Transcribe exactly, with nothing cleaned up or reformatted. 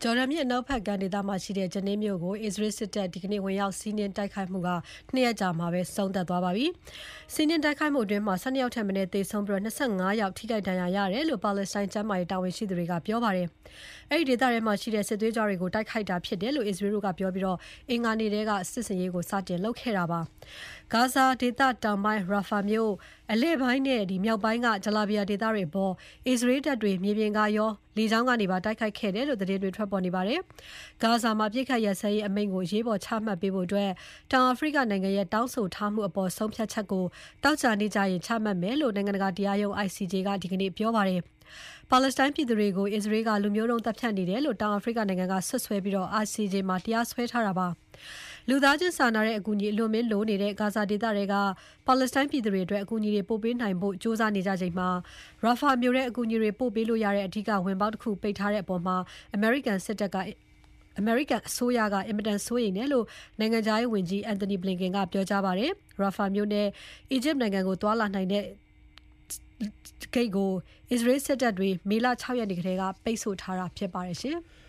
ဂျော်ဒန်မြစ်အနောက်ဘက်ကန်ဒေသမှာရှိတဲ့ဂျနီးမြို့ကိုအစ္စရေးစစ်တပ်ဒီကနေ့ဝင်ရောက်စီးနင်းတိုက်ခိုက်မှုကနှစ်ရက်ကြာမှာပဲဆုံးသက်သွားပါပြီ။စီးနင်းတိုက်ခိုက်မှုအတွင်းမှာ၁၂ယောက်ထက်မနည်းသေဆုံးပြီး၂၅ယောက်ထိခိုက်ဒဏ်ရာရတယ်လို့ပါလက်စတိုင်းကျန်းမာရေးတာဝန်ရှိသူတွေကပြောပါတယ်။အဲဒီဒေသထဲမှာရှိတဲ့စစ်သွေးကြွတွေကိုတိုက်ခိုက်တာဖြစ်တယ်လို့အစ္စရေးတို့ကပြောပြီးတော့အင်္ဂါနေ့တည်းကစစ်စင်ရေးကိုစတင်လုပ်ခဲ့တာပါ။ဂါဇာဒေသတောင်ပိုင်းရာဖာမြို့အလဲပိုင်းနဲ့ဒီမြောက်ပိုင်းကဂျလာဘီယာဒေသတွေပေါ်အစ္စရေးတပ်တွေမြေပြင်ကရောလေကြောင်းကနေပါတိုက်ခိုက်ခဲ့တယ်လို့သတင်းတွေထွက်ပေါ်နေပါတယ်။ဂါဇာမှာပြစ်ခတ်ရစဲရေးအမိန့်ကိုရေးပေါ်ချမှတ်ပေးဖို့အတွက်တောင်အာဖရိကနိုင်ငံရဲ့တောင်းဆိုထားမှုအပေါ်ဆုံးဖြတ်ချက်ကိုတောက်ချနေကြရင်ချမှတ်မယ်လို့နိုင်ငံတကာတရားရုံး I C J ကဒီကနေ့ပြောပါတယ်။ပါလက်စတိုင်းပြည်သူတွေကိုအစ္စရေးကလူမျိုးတုံးတပ်ဖြတ်နေတယ်လို့တောင်အာဖရိကနိုင်ငံကဆွဆွဲပြီးတော့ I C J မှာတရားစွဲထားတာပါ။လူသားချင်းစာနာတဲ့အကူအညီအလွန်မင်းလိုနေတဲ့ဂါဇာဒေသတွေကပါလက်စတိုင်းပြည်သူတွေအတွက်အကူအညီတွေပို့ပေးနိုင်ဖို့စ조사နေကြချိန်မှာရာဖာမြို့ရဲ့အကူအညီတွေပို့ပေးလို့ရတဲ့အထူးဝင်ပေါက်တစ်ခုပိတ်ထားတဲ့အပေါ်မှာအမေရိကန်စစ်တပ်ကအမေရိကန်အစိုးရကအင်မတန်စိုးရိမ်တယ်လို့နိုင်ငံခြားရေးဝန်ကြီးအန်တိုနီဘလင်ကန်ကပြောကြားပါတယ်။ရာဖာမြို့နဲ့အီဂျစ်နိုင်ငံကိုတွာလာနိုင်တဲ့ဂိတ်ကိုအစ္စရေးစစ်တပ်တွေမေလ၆ရက်နေ့ကတည်းကပိတ်ဆို့ထားတာဖြစ်ပါတယ်ရှင်။